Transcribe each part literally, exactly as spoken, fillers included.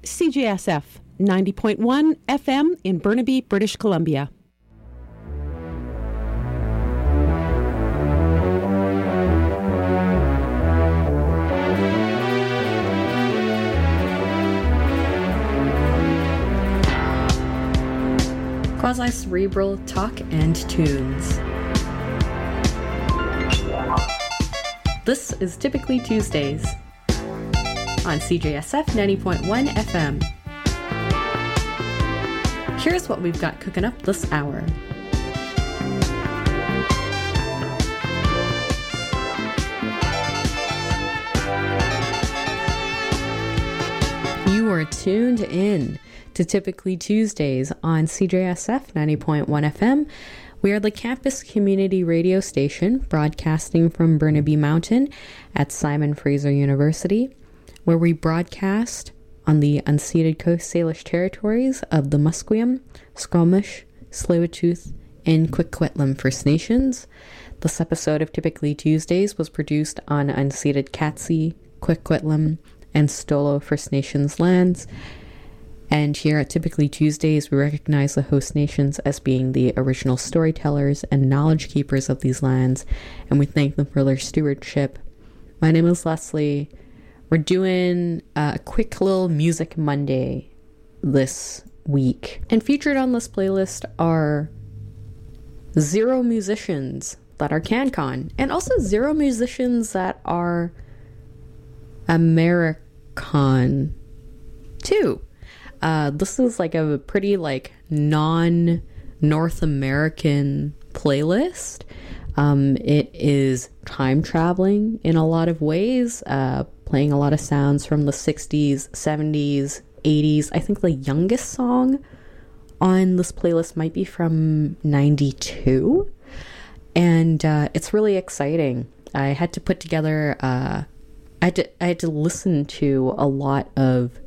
C J S F ninety point one F M in Burnaby, British Columbia. Quasi-cerebral talk and tunes. This is Typically Tuesdays on C J S F ninety point one F M. Here's what we've got cooking up this hour. You are tuned in to Typically Tuesdays on C J S F ninety point one F M. We are the campus community radio station broadcasting from Burnaby Mountain at Simon Fraser University, where we broadcast on the unceded Coast Salish territories of the Musqueam, Squamish, Tsleil-Waututh, and Coquitlam First Nations. This episode of Typically Tuesdays was produced on unceded Katzie, Coquitlam, and Stolo First Nations lands. And here at Typically Tuesdays, we recognize the host nations as being the original storytellers and knowledge keepers of these lands, and we thank them for their stewardship. My name is Leslie. We're doing a quick little Music Monday this week. And featured on this playlist are zero musicians that are CanCon, and also zero musicians that are American too. Uh, this is like a pretty like non-North American playlist. Um, it is time traveling in a lot of ways, uh, playing a lot of sounds from the sixties, seventies, eighties. I think the youngest song on this playlist might be from ninety-two. And uh, it's really exciting. I had to put together, uh, I had to, I had to listen to a lot of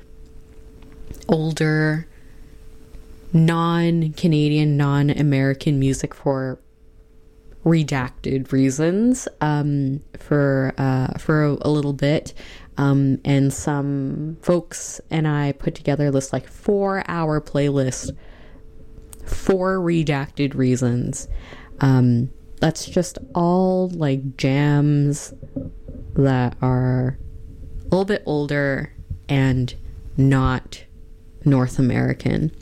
older non-Canadian, non-American music for redacted reasons, um, for uh, for a, a little bit, um, and some folks and I put together this like four-hour playlist for redacted reasons. Um, that's just all like jams that are a little bit older and not North American.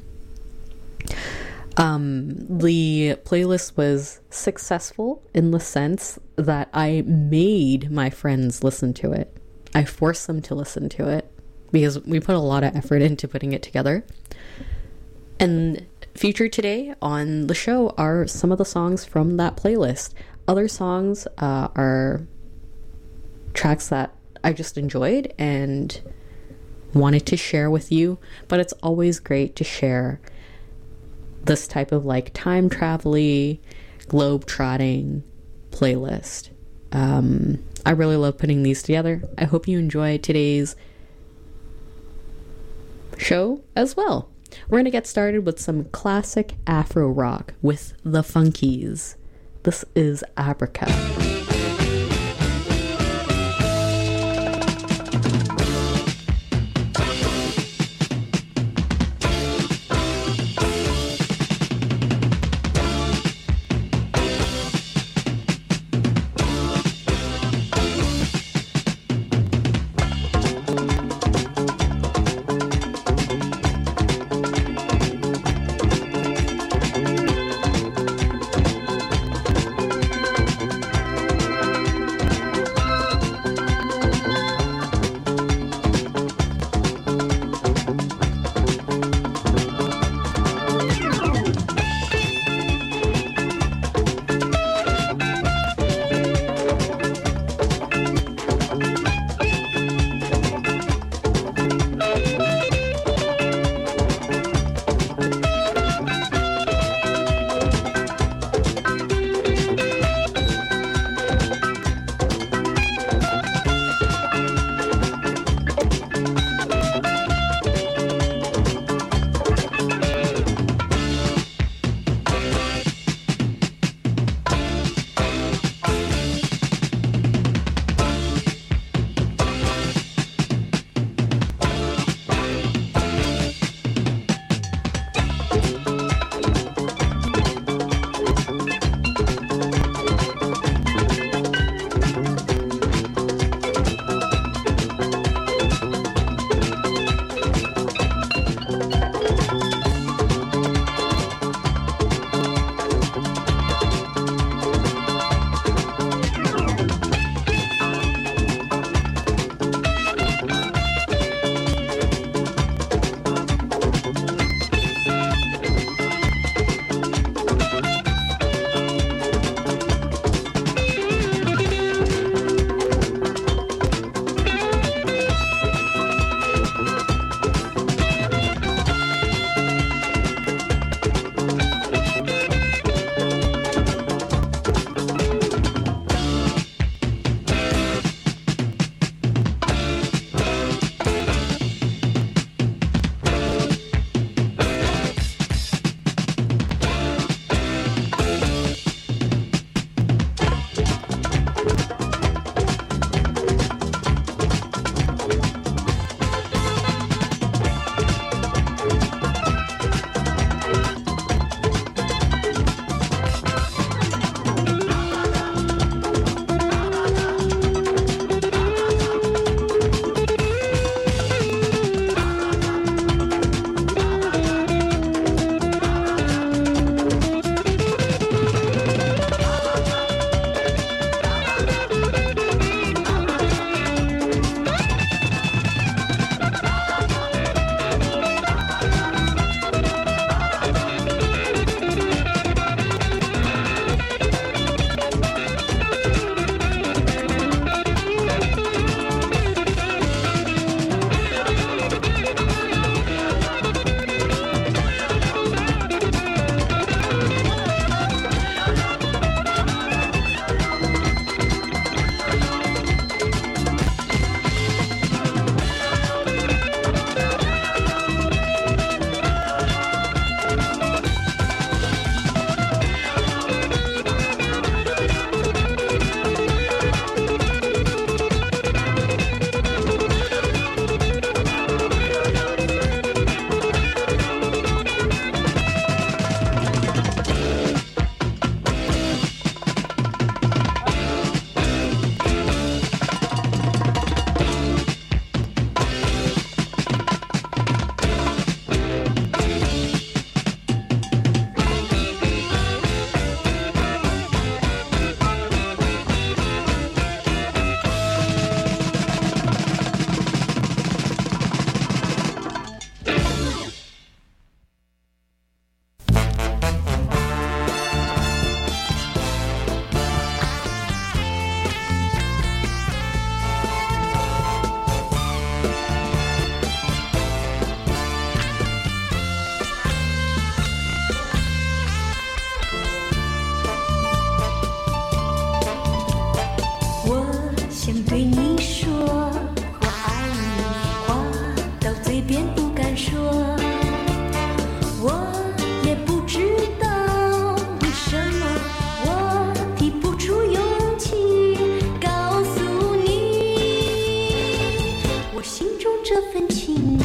Um, the playlist was successful in the sense that I made my friends listen to it. I forced them to listen to it because we put a lot of effort into putting it together. And featured today on the show are some of the songs from that playlist. Other songs uh, are tracks that I just enjoyed and wanted to share with you, but it's always great to share this type of like time travel-y, globe-trotting playlist. Um, I really love putting these together. I hope you enjoy today's show as well. We're going to get started with some classic Afro rock with the Funkies. This is Abraca. 嘴边不敢说，我也不知道为什么，我提不出勇气告诉你我心中这份情意。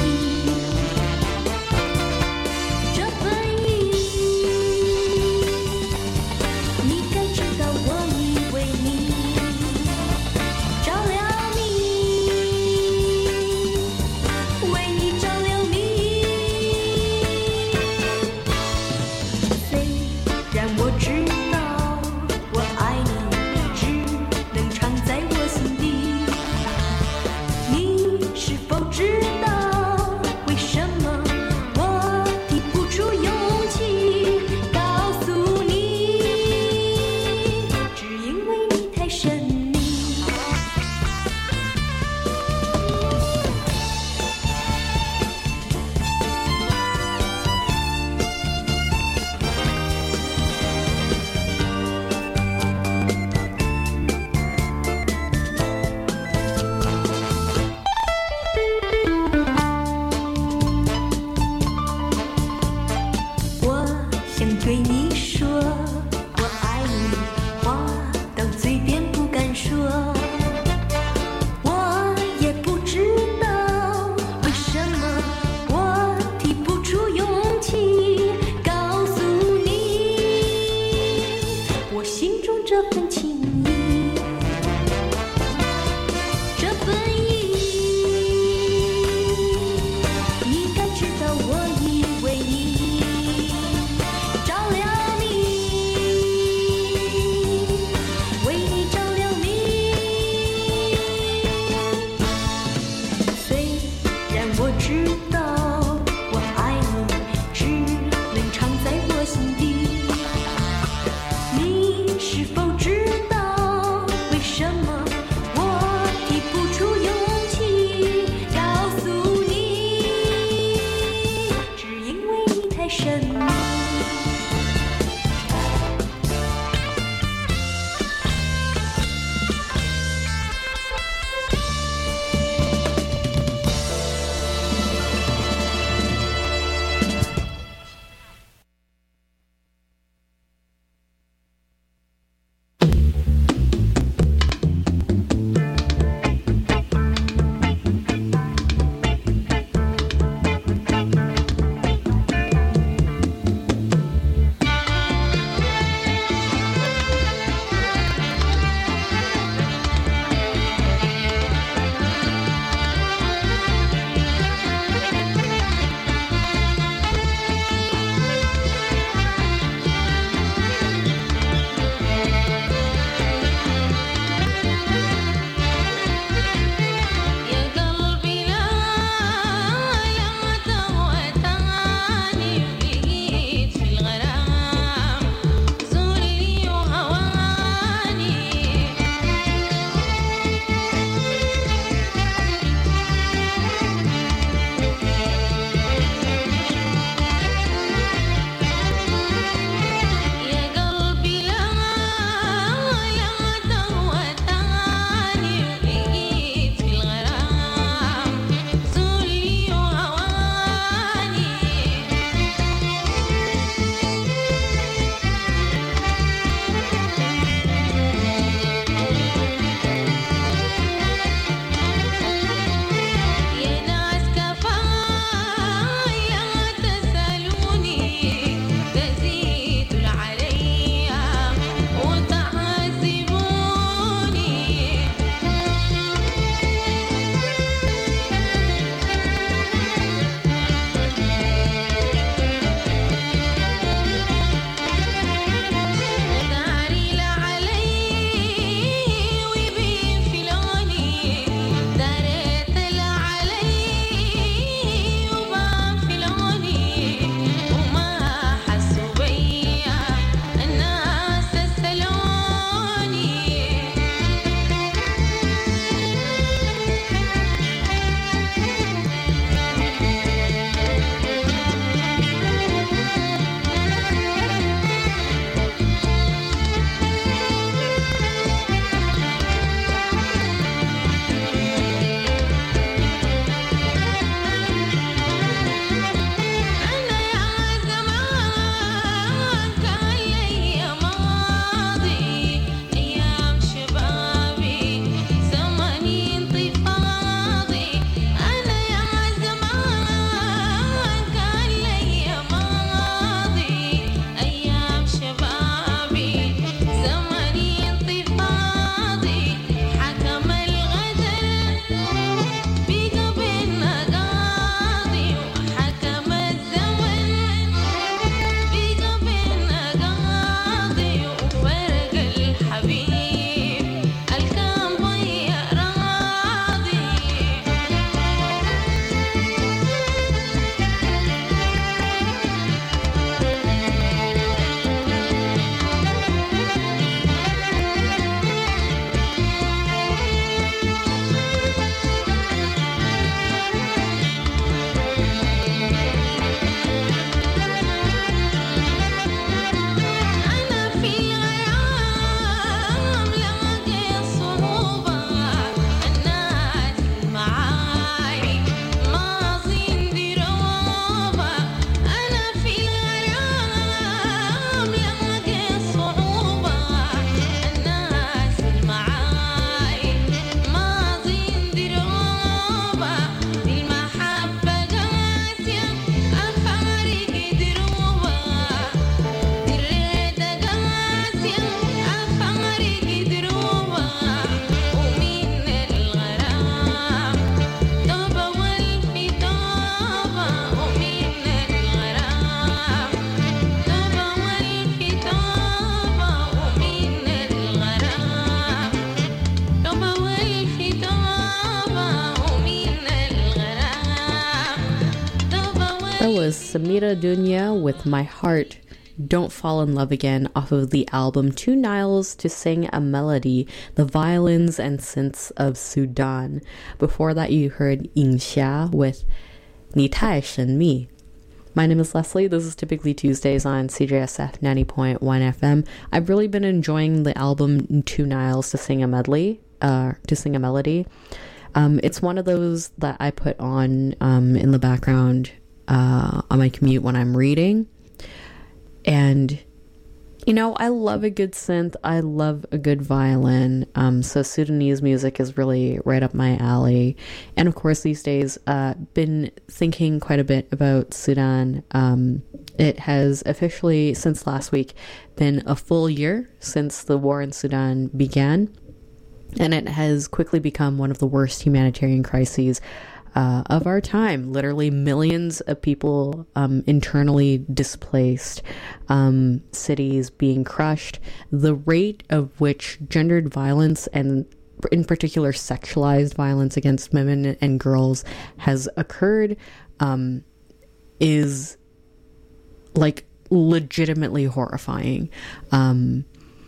That was Samira Dunya with My Heart Don't Fall in Love Again off of the album Two Niles to Sing a Melody, the violins and synths of Sudan. Before that you heard Ying Xia with Ni Tai Shen Mi. My name is Leslie. This is Typically Tuesdays on C J S F ninety point one F M. I've really been enjoying the album Two Niles to Sing a Medley, uh, to Sing a Melody. Um, it's one of those that I put on um, in the background uh, on my commute when I'm reading. And, you know, I love a good synth. I love a good violin. Um, so Sudanese music is really right up my alley. And of course, these days, uh, been thinking quite a bit about Sudan. Um, it has officially, since last week, been a full year since the war in Sudan began. And it has quickly become one of the worst humanitarian crises Uh, of our time. Literally millions of people um, internally displaced, um, cities being crushed, the rate of which gendered violence and in particular sexualized violence against women and girls has occurred um, is like legitimately horrifying. Um,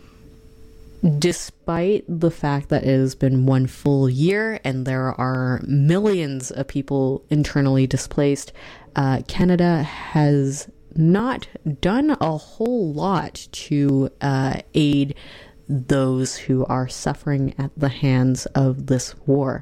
Despite the fact that it has been one full year and there are millions of people internally displaced, uh, Canada has not done a whole lot to uh, aid those who are suffering at the hands of this war.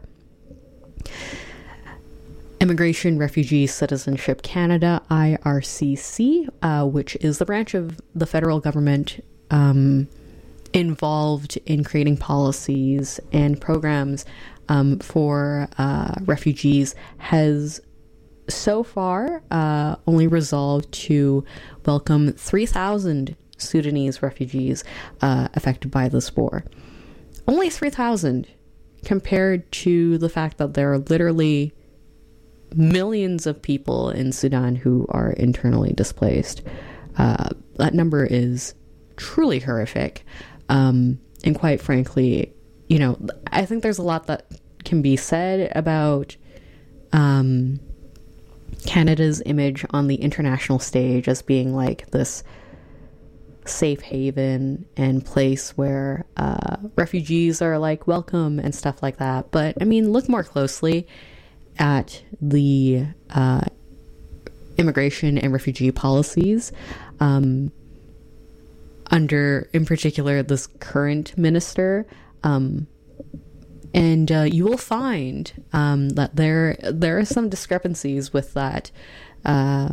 Immigration, Refugee, Citizenship Canada, I R C C, uh, which is the branch of the federal government um, involved in creating policies and programs um, for uh, refugees, has so far uh, only resolved to welcome three thousand Sudanese refugees uh, affected by this war. Only three thousand, compared to the fact that there are literally millions of people in Sudan who are internally displaced. Uh, that number is truly horrific. Um, and quite frankly, you know, I think there's a lot that can be said about um, Canada's image on the international stage as being like this safe haven and place where uh, refugees are like welcome and stuff like that. But I mean, look more closely at the uh, immigration and refugee policies um, under, in particular, this current minister, um, and uh, you will find um, that there there are some discrepancies with that uh,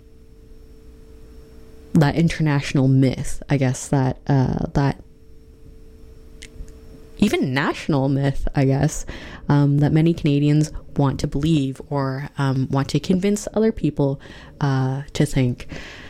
that international myth, I guess, that uh, that even national myth, I guess, um, that many Canadians want to believe or um, want to convince other people uh, to think.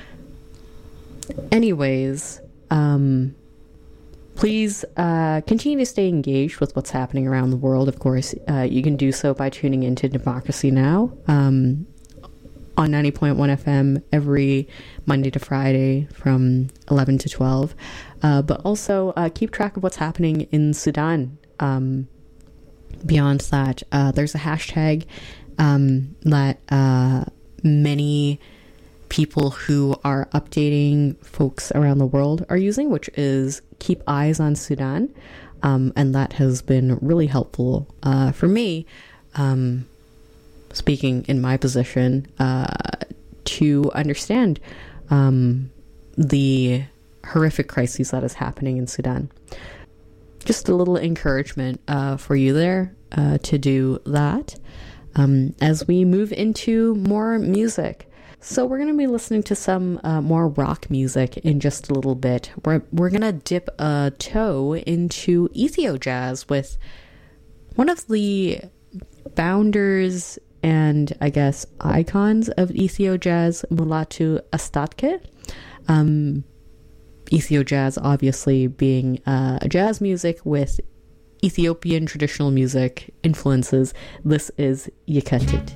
Anyways, um, please uh, continue to stay engaged with what's happening around the world. Of course, uh, you can do so by tuning into Democracy Now! Um, on ninety point one F M every Monday to Friday from eleven to twelve. Uh, but also uh, keep track of what's happening in Sudan. Um, beyond that, uh, there's a hashtag um, that uh, many people who are updating folks around the world are using, which is Keep Eyes on Sudan. Um, and that has been really helpful uh, for me, um, speaking in my position, uh, to understand um, the horrific crises that is happening in Sudan. Just a little encouragement uh, for you there uh, to do that um, as we move into more music. So we're going to be listening to some uh, more rock music in just a little bit. We're, we're going to dip a toe into Ethio Jazz with one of the founders and, I guess, icons of Ethio Jazz, Mulatu Astatke. Um, Ethio Jazz obviously being uh, jazz music with Ethiopian traditional music influences. This is Yekatit.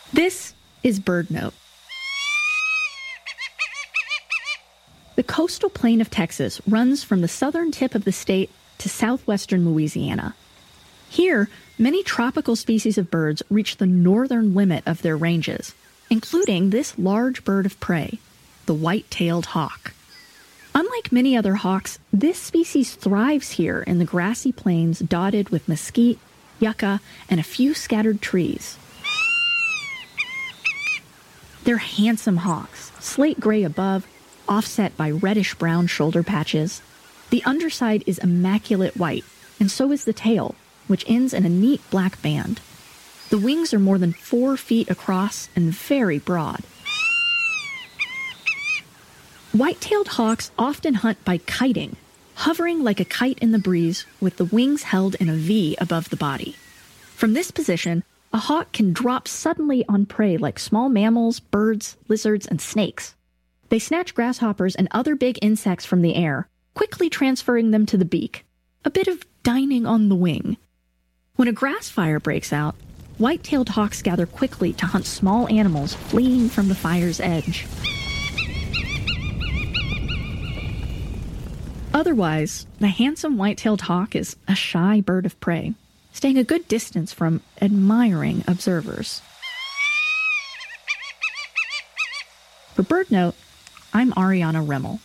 This is BirdNote. The coastal plain of Texas runs from the southern tip of the state to southwestern Louisiana. Here, many tropical species of birds reach the northern limit of their ranges, including this large bird of prey, the white-tailed hawk. Unlike many other hawks, this species thrives here in the grassy plains dotted with mesquite, yucca, and a few scattered trees. They're handsome hawks, slate gray above, offset by reddish-brown shoulder patches. The underside is immaculate white, and so is the tail, which ends in a neat black band. The wings are more than four feet across and very broad. White-tailed hawks often hunt by kiting, hovering like a kite in the breeze with the wings held in a V above the body. From this position, a hawk can drop suddenly on prey like small mammals, birds, lizards, and snakes. They snatch grasshoppers and other big insects from the air, quickly transferring them to the beak, a bit of dining on the wing. When a grass fire breaks out, white-tailed hawks gather quickly to hunt small animals fleeing from the fire's edge. Otherwise, the handsome white-tailed hawk is a shy bird of prey, staying a good distance from admiring observers. For BirdNote, I'm Ariana Remmel.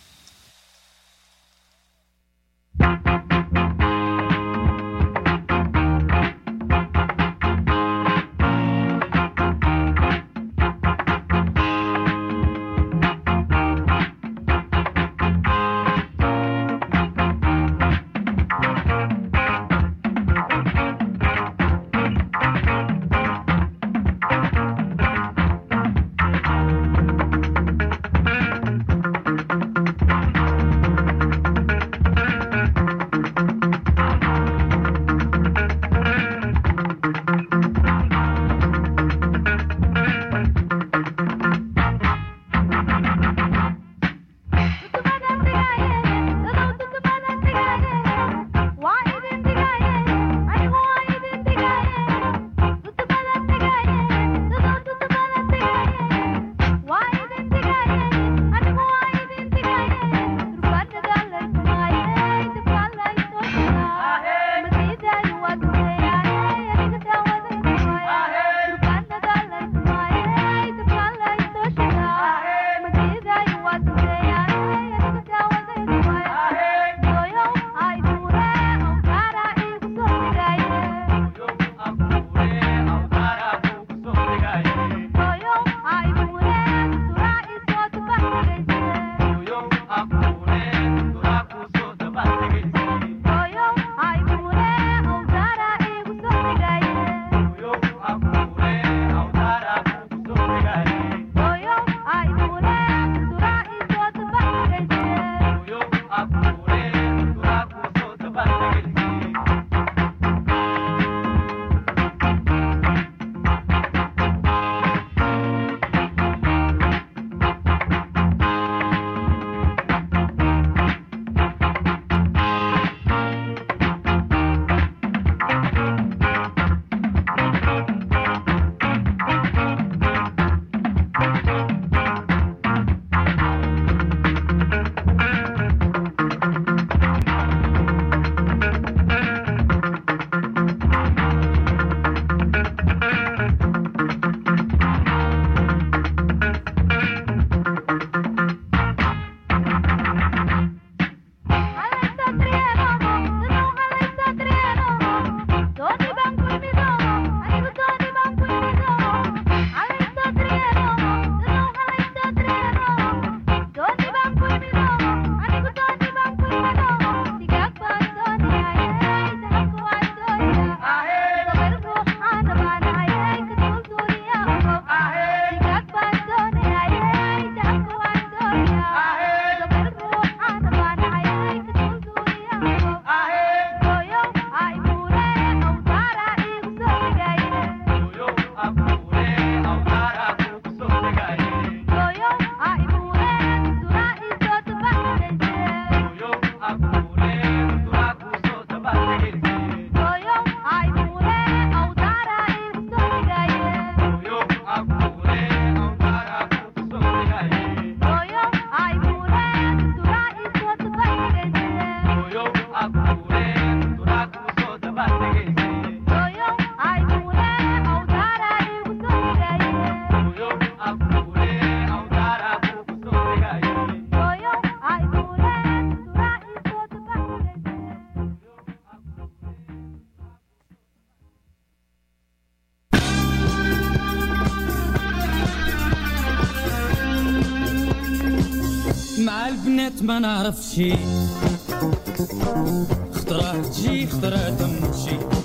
مع البنات ما نعرف شي خطرة تجي خطرة تمشي